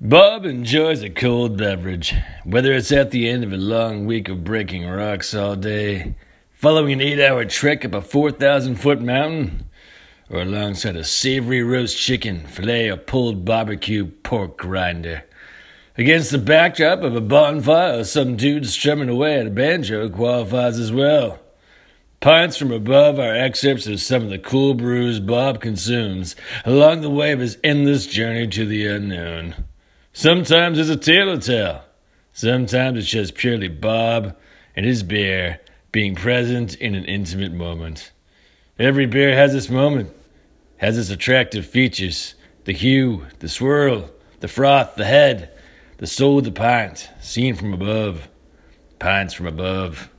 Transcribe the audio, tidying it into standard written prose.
Bob enjoys a cold beverage, whether it's at the end of a long week of breaking rocks all day, following an 8-hour trek up a 4,000-foot mountain, or alongside a savory roast chicken, filet, or pulled barbecue pork grinder. Against the backdrop of a bonfire, some dude strumming away at a banjo qualifies as well. Pints from above are excerpts of some of the cool brews Bob consumes along the way of his endless journey to the unknown. Sometimes it's a tale to tell. Sometimes it's just purely Bob and his beer being present in an intimate moment. Every beer has its moment, has its attractive features. The hue, the swirl, the froth, the head, the soul of the pint, seen from above. Pints from above.